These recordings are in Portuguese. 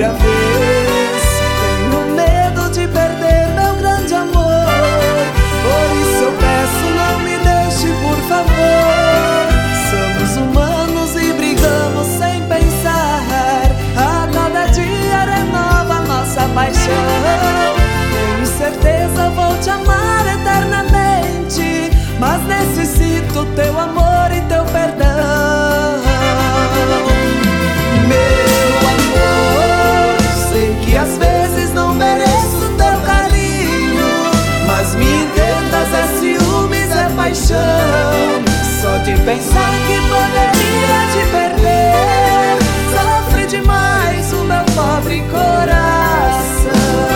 primeira vez. Tenho medo de perder meu grande amor, por isso eu peço, não me deixe, por favor. Somos humanos e brigamos sem pensar, a cada dia renova nossa paixão. Tenho certeza vou te amar eternamente, mas necessito teu amor e teu perdão. Meu amor, sei que às vezes não mereço teu carinho, mas me entendas, é ciúmes, é paixão. Só de pensar que poderia te perder, sofre demais o meu pobre coração.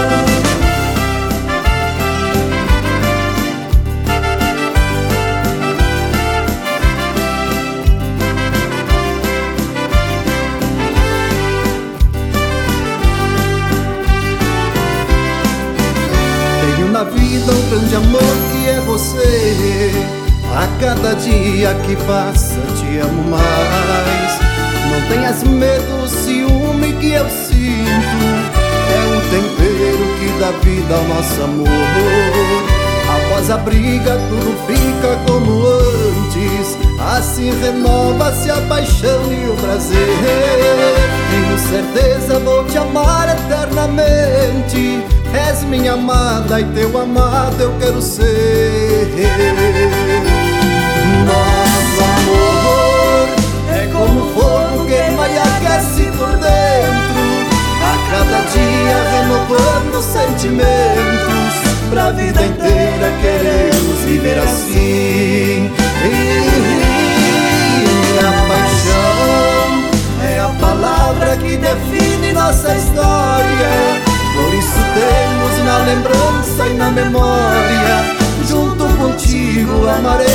Na vida um grande amor que é você, a cada dia que passa te amo mais. Não tenhas medo, o ciúme que eu sinto é um tempero que dá vida ao nosso amor. Após a briga tudo fica como antes, assim renova-se a paixão e o prazer. Tenho certeza vou te amar eternamente, és minha amada e teu amado eu quero ser. Nosso amor é como fogo, queima e aquece por dentro, a cada dia renovando sentimentos. Pra vida inteira queremos viver assim. E a paixão é a palavra que define nossa história, por isso temos na lembrança e na memória, junto contigo amarei